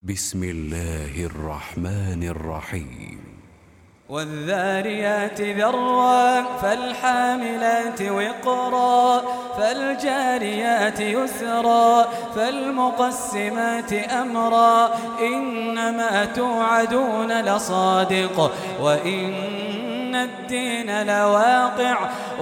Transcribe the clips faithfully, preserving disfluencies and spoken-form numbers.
بسم الله الرحمن الرحيم والذاريات ذروا فالحاملات وقرا فالجاريات يسرا فالمقسمات أمرا إنما توعدون لصادق وإن الدين لواقع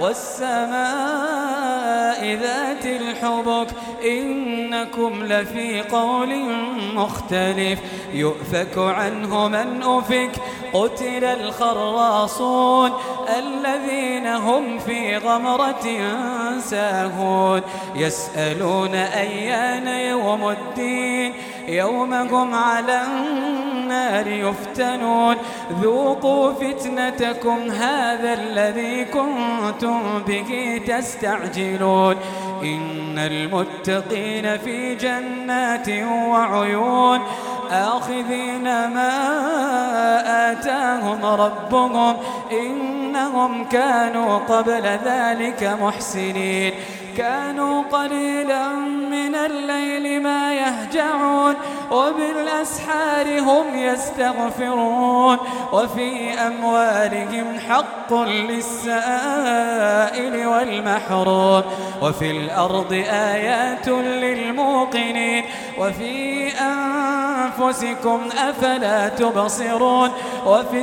والسماء ذات الحبك إنكم لفي قول مختلف يؤفك عنه من أفك قتل الخراصون الذين هم في غمرة ساهون يسألون أيان يوم الدين يوم هم على النار يفتنون ذوقوا فتنتكم هذا الذي كنتم به تستعجلون إن المتقين في جنات وعيون آخذين ما آتاهم ربهم إنهم كانوا قبل ذلك محسنين كانوا قليلا من الليل ما يهجعون وبالأسحار هم يستغفرون وفي أموالهم حق للسائل والمحروم وفي الأرض آيات للموقنين وفي أنفسكم أفلا تبصرون وفي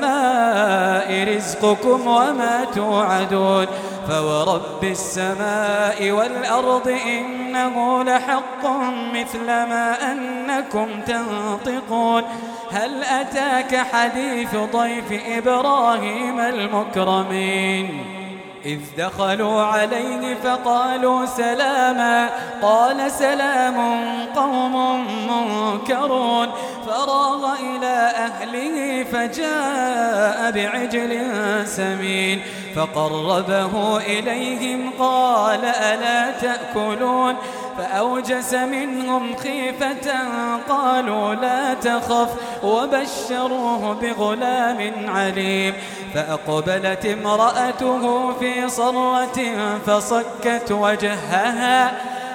السماء رزقكم وما توعدون فورب السماء والأرض إنه لحق مثل ما أنكم تنطقون هل أتاك حديث ضيف إبراهيم المكرمين إذ دخلوا عليه فقالوا سلاما قال سلام قوم منكرون فراغ إلى أهله فجاء بعجل سمين فقربه إليهم قال ألا تأكلون فأوجس منهم خيفة قالوا لا تخف وبشروه بغلام عليم فأقبلت امرأته في صرة فصكت وجهها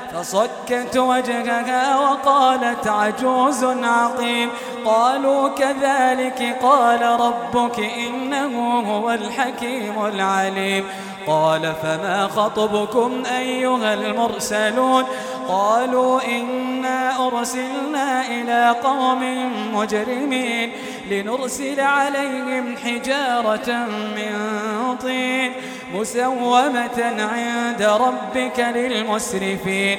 فصكت وجهها وقالت عجوز عقيم قالوا كذلك قال ربك إنه هو الحكيم العليم قال فما خطبكم أيها المرسلون قالوا إنا أرسلنا إلى قوم مجرمين لنرسل عليهم حجارة من طين مسومة عند ربك للمسرفين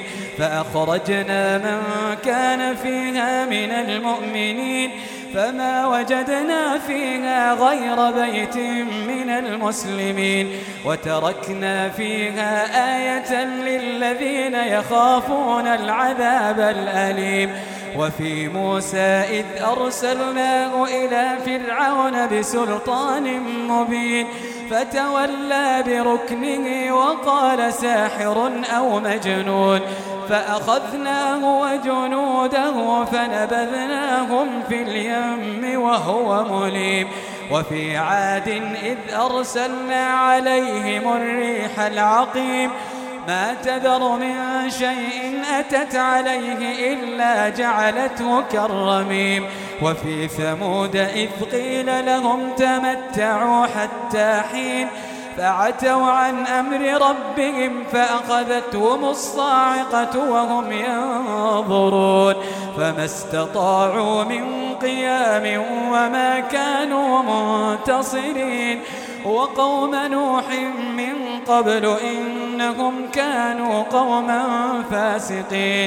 فأخرجنا من كان فيها من المؤمنين فما وجدنا فيها غير بيت من المسلمين وتركنا فيها آية للذين يخافون العذاب الأليم وفي موسى إذ أرسلناه إلى فرعون بسلطان مبين فتولى بركنه وقال ساحر أو مجنون فأخذناه وجنوده فنبذناهم في اليم وهو مليم وفي عاد إذ أرسلنا عليهم الريح العقيم ما تذر من شيء أتت عليه إلا جعلته كالرميم وفي ثمود إذ قيل لهم تمتعوا حتى حين فعتوا عن أمر ربهم فأخذتهم الصاعقة وهم ينظرون فما استطاعوا من قيام وما كانوا منتصرين وقوم نوح من قبل إنهم كانوا قوما فاسقين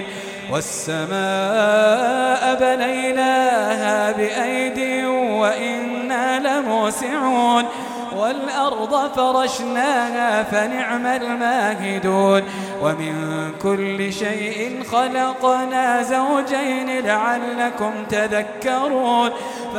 والسماء بنيناها بأيد وإنا لموسعون والأرض فرشناها فنعم الماهدون ومن كل شيء خلقنا زوجين لعلكم تذكرون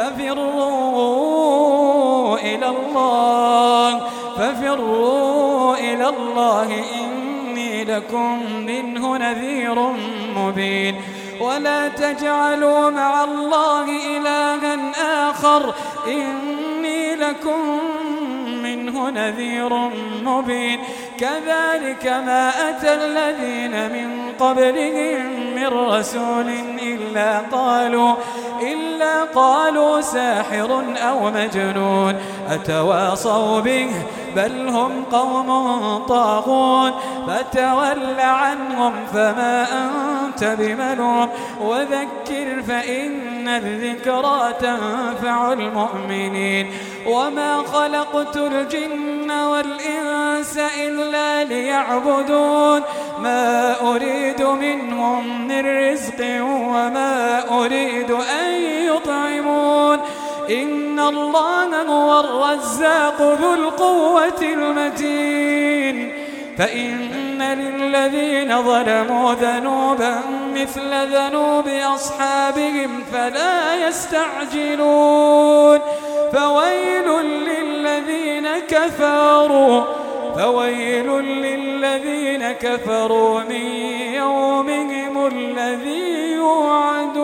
ففروا إلى الله ففروا إلى الله إني لكم منه نذير مبين ولا تجعلوا مع الله إلها آخر إني لكم منه نذير مبين كذلك ما أتى الذين من قبلهم من رسول إلا قالوا إلا قالوا ساحر أو مجنون أتواصوا به بل هم قوم طاغون فتول عنهم فما أنت بملوم وذكر فإن الذكرى تنفع المؤمنين وما خلقت الجن والإنس إلا ليعبدون ما أريد منهم من رزق وما أريد أن يطعمون إن الله هو الرزاق ذو القوة المتين فإن للذين ظلموا ذنوبا مثل ذنوب أصحابهم فلا يستعجلون فويل للذين كفروا فويل للذين كفروا من يومهم الذي يوعدون.